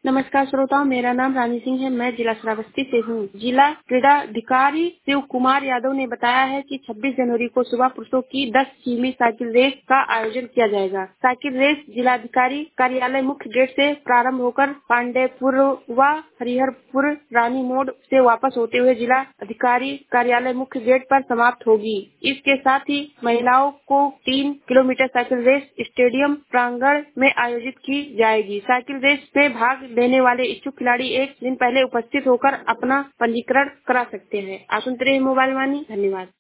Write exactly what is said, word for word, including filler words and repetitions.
नमस्कार श्रोताओं, मेरा नाम रानी सिंह है। मैं जिला श्रावस्ती से हूँ। जिला क्रीड़ा अधिकारी शिव कुमार यादव ने बताया है कि छब्बीस जनवरी को सुबह पुरुषों की दस किमी साइकिल रेस का आयोजन किया जाएगा। साइकिल रेस जिलाधिकारी कार्यालय मुख्य गेट से प्रारंभ होकर पांडेपुर व हरिहरपुर रानी मोड़ से वापस होते हुए जिला अधिकारी कार्यालय मुख्य गेट पर समाप्त होगी। इसके साथ ही महिलाओं को तीन किलोमीटर साइकिल रेस स्टेडियम प्रांगण में आयोजित की जाएगी। साइकिल रेस में भाग लेने वाले इच्छुक खिलाड़ी एक दिन पहले उपस्थित होकर अपना पंजीकरण करा सकते हैं। आप सुनते रहिए मोबाइल वाणी। धन्यवाद।